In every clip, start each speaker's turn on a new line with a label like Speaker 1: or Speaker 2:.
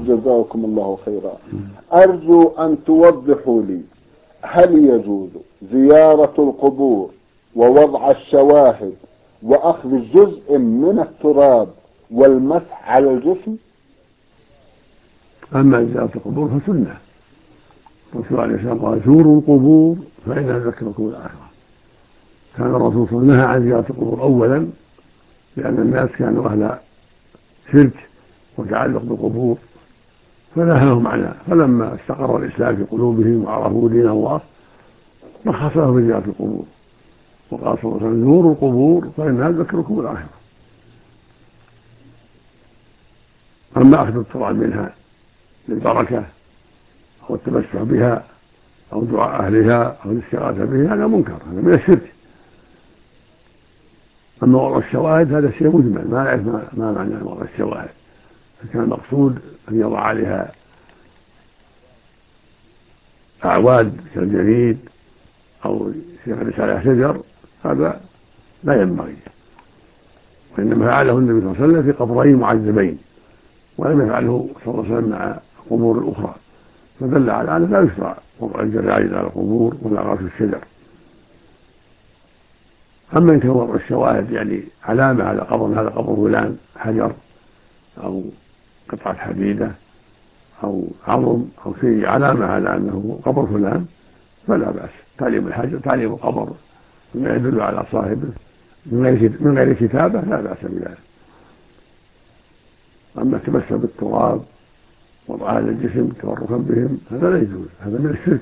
Speaker 1: جزاكم الله خيرا. أرجو أن توضحوا لي، هل يجوز زيارة القبور ووضع الشواهد وأخذ جزء من التراب والمسح على الجسم؟
Speaker 2: أما زيارة القبور فسنة، الرسول عليه الصلاة والسلام قال زوروا القبور فإنها تذكركم الآخرة. كان الرسول صلى الله عليه وسلم نهى عن زيارة القبور أولا لأن الناس كانوا أهل شرك وتعلق بالقبور فنهاهم عنها، فلما استقر الإسلام في قلوبهم وعرفوا دين الله رخص لهم بزيارة القبور، وقال صلى الله عليه وسلم زوروا القبور فإنها تذكركم الآخرة. أما أخذ التراب منها للبركة أو التمسح بها أو دعاء أهلها أو الاستغاثة به هذا منكر، هذا من الشرك. أما وضع الشواهد هذا شيء مجمل، ما نعرف ما معنى وضع الشواهد، فكان المقصود أن يضع عليها أعواد كالجريد أو يغرس عليها شجر، هذا لا ينبغي، وإنما فعله النبي صلى الله عليه وسلم في قبرين معذبين، ولم يفعله صلى الله عليه وسلم مع القبور الأخرى، فدل على أنه لا يشرع وضع الجرائد على القبور ولا غرس الشجر. أما إن كان وضع الشواهد يعني علامة هذا قبر فلان، حجر أو قطعة حديدة أو عظم أو شيء علامة على أنه قبر فلان فلا بأس. تعليم الحجر تعليم القبر مما يدل على صاحبه من غير كتابة لا بأس بذلك. أما التمسح بالتراب وضع على الجسم تبركا بهم هذا لا يجوز، هذا من الشرك.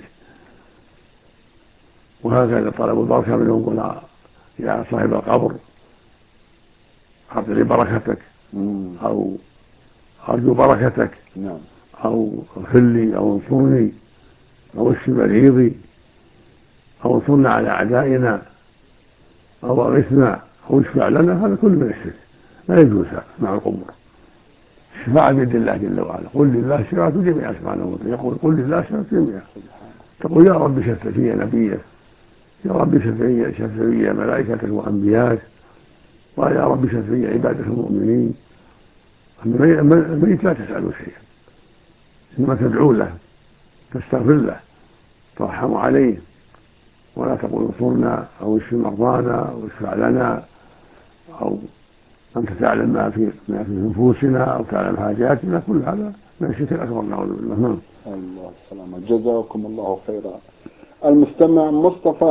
Speaker 2: وهكذا طلب البركة منهم يقول يا صاحب القبر أعطني بركتك أو أرجو بركتك أو اغفر لي أو انصرني أو اشف مريضي أو انصرنا على أعدائنا أو أغثنا أو اشفع لنا، هذا كله من الشرك لا يجوز مع القبور. الشفاعة بيد الله جل وعلا، قل لله الشفاعة جميعا سبحانه وتعالى، يقول قل لله الشفاعة جميعا، تقول يا رب شفع في نبيك، يا رب شفع في ملائكتك وأنبياك، ويا رب شفع في عبادك المؤمنين. الميت لا تسأله شيئا، إنما تدعو له تستغفر له ترحم عليه، ولا تقول انصرنا أو اشف مرضانا أو اشفع لنا أو أنت تعلم ما في نفوسنا أو تعلم حاجاتنا، كل هذا من الشرك الأكبر نعوذ بالله.
Speaker 1: الله السلامة. جزاكم الله خيرا. المستمع مصطفى